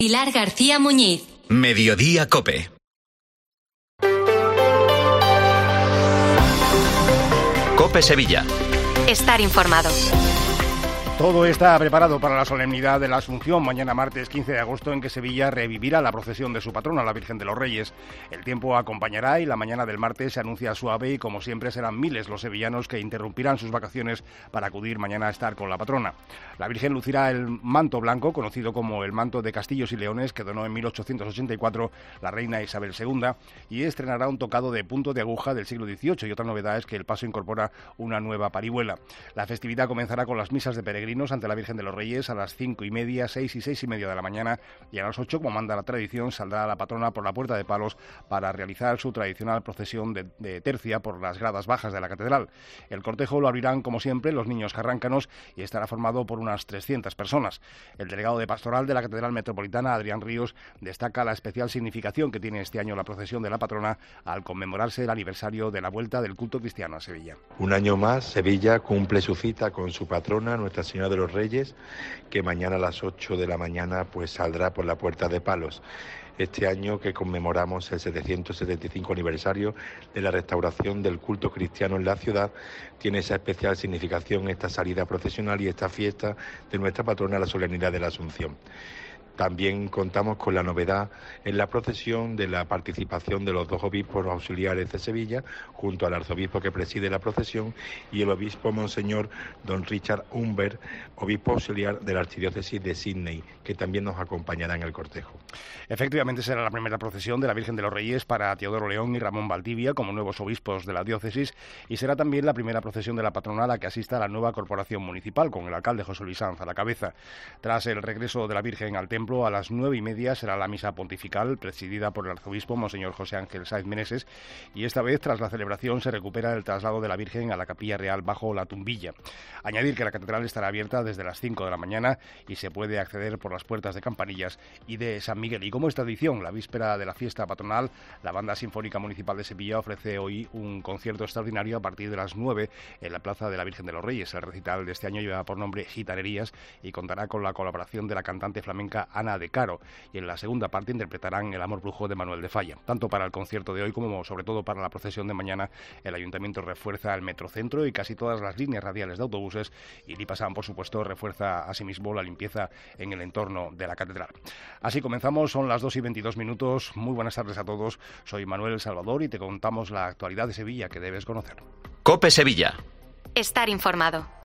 Pilar García Muñiz. Mediodía COPE. COPE Sevilla. Estar informado. Todo está preparado para la solemnidad de la Asunción, mañana martes 15 de agosto, en que Sevilla revivirá la procesión de su patrona, la Virgen de los Reyes. El tiempo acompañará y la mañana del martes se anuncia suave y, como siempre, serán miles los sevillanos que interrumpirán sus vacaciones para acudir mañana a estar con la patrona. La Virgen lucirá el manto blanco, conocido como el manto de Castillos y Leones, que donó en 1884 la reina Isabel II, y estrenará un tocado de punto de aguja del siglo XVIII, y otra novedad es que el paso incorpora una nueva parihuela. La festividad comenzará con las misas de peregrinos ante la Virgen de los Reyes a las 5:30, 6 y 6:30 de la mañana, y a las 8, como manda la tradición, saldrá la patrona por la Puerta de Palos para realizar su tradicional procesión de tercia por las gradas bajas de la catedral. El cortejo lo abrirán, como siempre, los niños carráncanos y estará formado por unas 300 personas. El delegado de Pastoral de la Catedral Metropolitana, Adrián Ríos, destaca la especial significación que tiene este año la procesión de la patrona al conmemorarse el aniversario de la vuelta del culto cristiano a Sevilla. Un año más, Sevilla cumple su cita con su patrona, Nuestra Señora de los Reyes, que mañana a las 8 de la mañana pues saldrá por la Puerta de Palos. Este año que conmemoramos el 775 aniversario de la restauración del culto cristiano en la ciudad, tiene esa especial significación esta salida procesional y esta fiesta de nuestra patrona, la solemnidad de la Asunción. También contamos con la novedad en la procesión de la participación de los dos obispos auxiliares de Sevilla, junto al arzobispo que preside la procesión y el obispo Monseñor Don Richard Humbert, obispo auxiliar de la archidiócesis de Sydney, que también nos acompañará en el cortejo. Efectivamente, será la primera procesión de la Virgen de los Reyes para Teodoro León y Ramón Valdivia como nuevos obispos de la diócesis, y será también la primera procesión de la patrona a la que asista la nueva corporación municipal, con el alcalde José Luis Sanz a la cabeza. Tras el regreso de la Virgen al templo, a las 9:30 será la misa pontifical presidida por el arzobispo Monseñor José Ángel Sáez Meneses, y esta vez, tras la celebración, se recupera el traslado de la Virgen a la Capilla Real bajo la Tumbilla. Añadir que la catedral estará abierta desde las 5 de la mañana y se puede acceder por las puertas de Campanillas y de San Miguel. Y como es tradición, la víspera de la fiesta patronal, la Banda Sinfónica Municipal de Sevilla ofrece hoy un concierto extraordinario a partir de las 9 en la Plaza de la Virgen de los Reyes. El recital de este año lleva por nombre Gitanerías y contará con la colaboración de la cantante flamenca Ana de Caro, y en la segunda parte interpretarán El amor brujo de Manuel de Falla. Tanto para el concierto de hoy como sobre todo para la procesión de mañana, el Ayuntamiento refuerza el Metrocentro y casi todas las líneas radiales de autobuses, y Lipasan, por supuesto, refuerza asimismo la limpieza en el entorno de la catedral. Así comenzamos, son las 2:22. Muy buenas tardes a todos. Soy Manuel Salvador y te contamos la actualidad de Sevilla que debes conocer. COPE Sevilla. Estar informado.